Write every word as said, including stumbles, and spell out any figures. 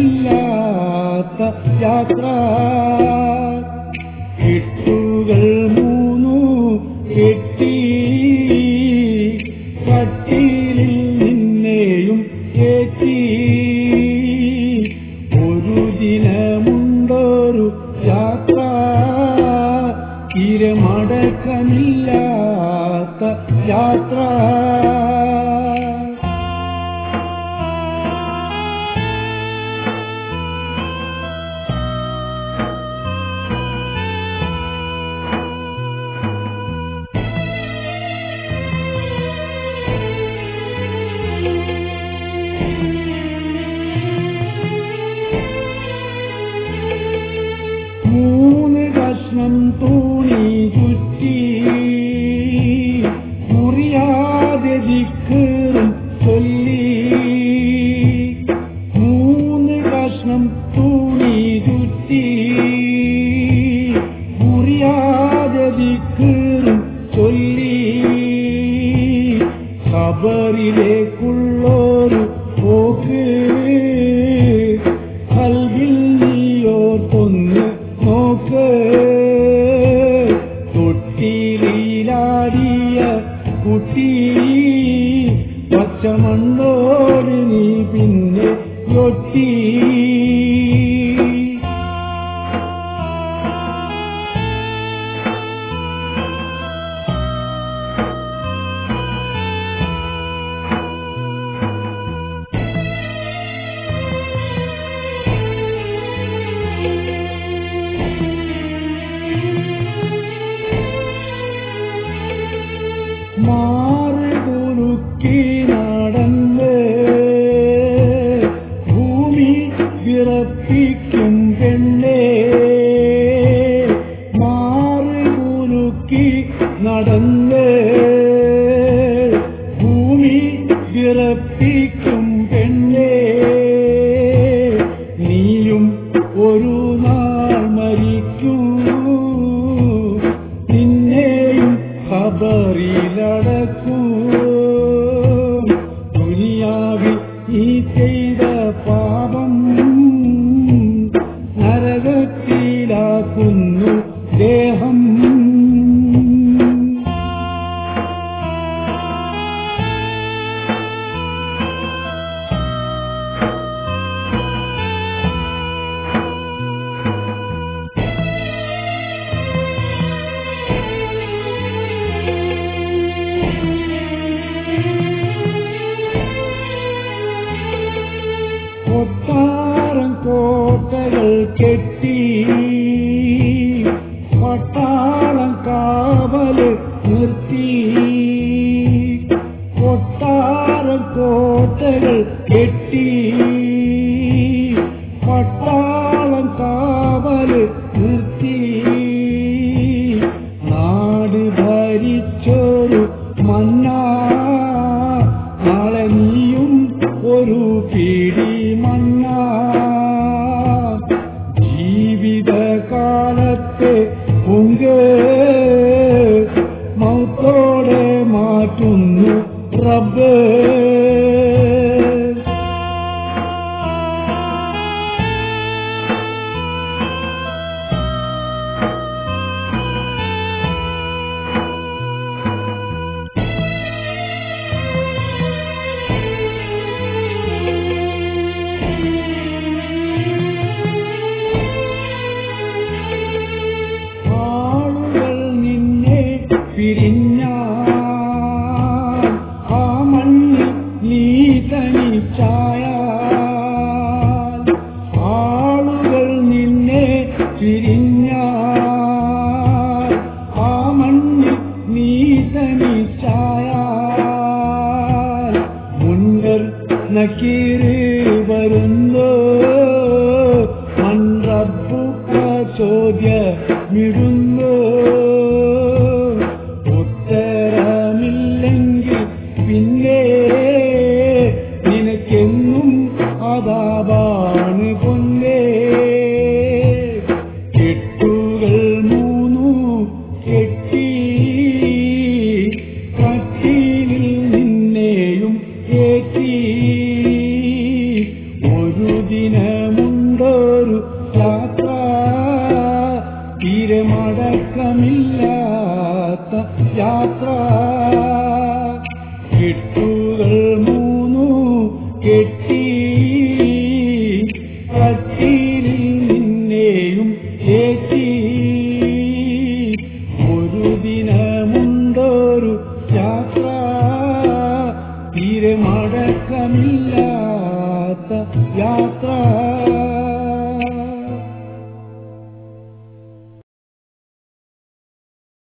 യാത്ര കെട്ടുകൾ മൂന്നു കെട്ടി കട്ടിലിൽ നിന്നെയും ഏറ്റി ഒരു ദിനമുണ്ടൊരു യാത്ര തീരെ മടക്കമില്ലാത്ത യാത്ര മൂന്ന് കഷ്ണം തൂണി ചുറ്റി മുറിയാതെ ദിക്കറും ചൊല്ലി മൂന്ന് കഷ്ണം തൂണി ചുറ്റി മുറിയാതെ ദിക്കറും ചൊല്ലി ഖബറിലേക്കുള്ളൊരു പോക്ക് ഖൽബിൽ നീയോർത്തൊന്ന് നോക്ക് തൊട്ടിയിലാടിയ കുട്ടി പച്ചമണ്ണോട് നീ പിന്നെ യൊട്ടി മാറ് കുലുക്കി നടന്ന് ഭൂമി വിറപ്പിക്കും പെണ്ണേ മാറ് കുലുക്കി നടന്ന് ഭൂമി വിറപ്പിക്കും പെണ്ണേ നീയും ഒരു നാൾ മരിക്കും നിന്നെയും ഖബറിലടക്കും ദുനിയാവിൽ നീ ചെയ്ത പാപം നരകത്തിലാക്കുന്നു ദേഹം കൊട്ടാരം കോട്ടകൾ കെട്ടി പട്ടാളം കാവല് നിർത്തി കൊട്ടാരം കോട്ടകൾ കെട്ടി പട്ടാളം കാവല് നിർത്തി നാട് ഭരിച്ചൊരു മന്നാ നാളെ നീയും ഒരു പിടി മണ്ണാ ജീവിതകാലത്തെ പൊങ്കേ യാത്ര കെട്ടുകൾ മൂന്നു കെട്ടി കട്ടിലിൽ നിന്നെയും ഏറ്റി ഒരു ദിനമുണ്ടൊരു യാത്ര തീരെ മടക്കമില്ലാത്ത യാത്ര